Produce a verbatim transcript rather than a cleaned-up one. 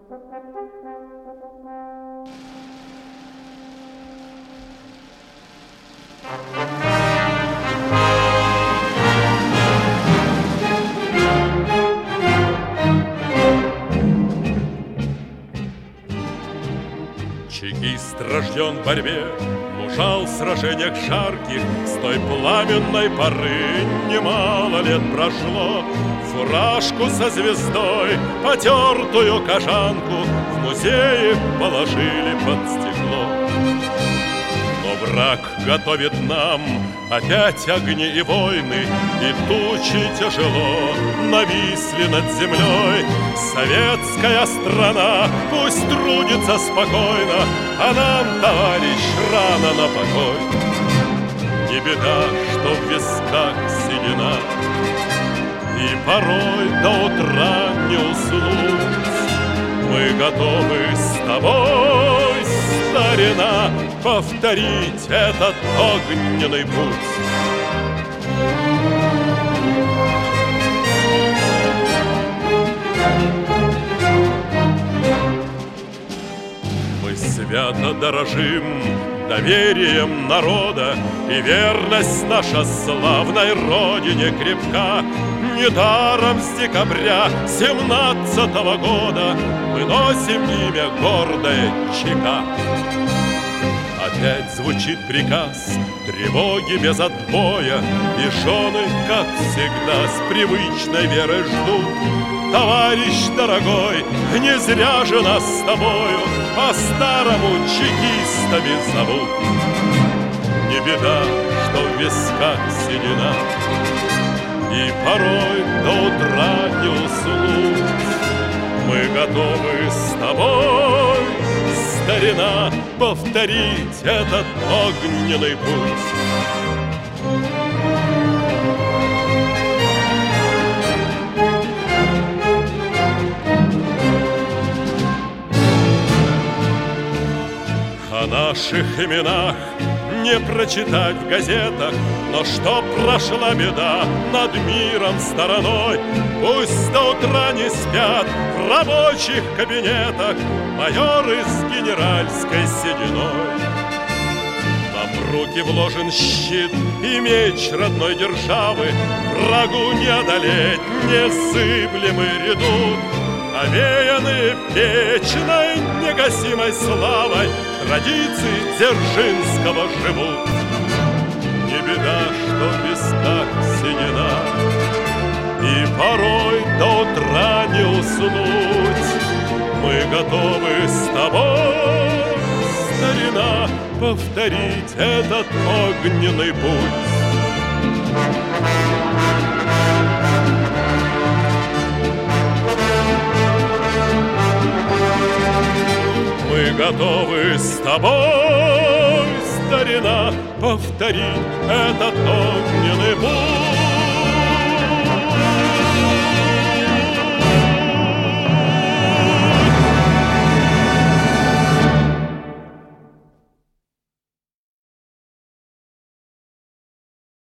Чекист рожден в борьбе, мужал в сражениях жарких. С той пламенной поры немало лет прошло. Фуражку со звездой, потертую кожанку в музее положили под стекло. Но враг готовит нам опять огни и войны, и тучи тяжело нависли над землей. Советская страна пусть трудится спокойно, а нам, товарищ, рано на покой. Не беда, что в висках седина, и порой до утра не уснуть. Мы готовы с тобой, старина, повторить этот огненный путь. Мы свято дорожим доверием народа, и верность наша славной родине крепка. Недаром с декабря семнадцатого года мы носим имя гордое ЧК. Опять звучит приказ, тревоги без отбоя, и жены, как всегда, с привычной верой ждут. Товарищ дорогой, не зря же нас с тобою по-старому чекистами зовут. Не беда, что в висках седина, и порой до утра не уснуть. Мы готовы с тобой, старина, повторить этот огненный путь. О наших именах не прочитать в газетах, но что прошла беда над миром стороной. Пусть до утра не спят в рабочих кабинетах майоры с генеральской сединой. Нам в руки вложен щит и меч родной державы, врагу не одолеть незыблемый редут. Овеяны вечной негасимой славой традиции Дзержинского живут. Не беда, что в висках седина, и порой до утра не уснуть. Мы готовы с тобой, старина, повторить этот огненный путь. Мы готовы с тобой, старина, повторить этот огненный путь.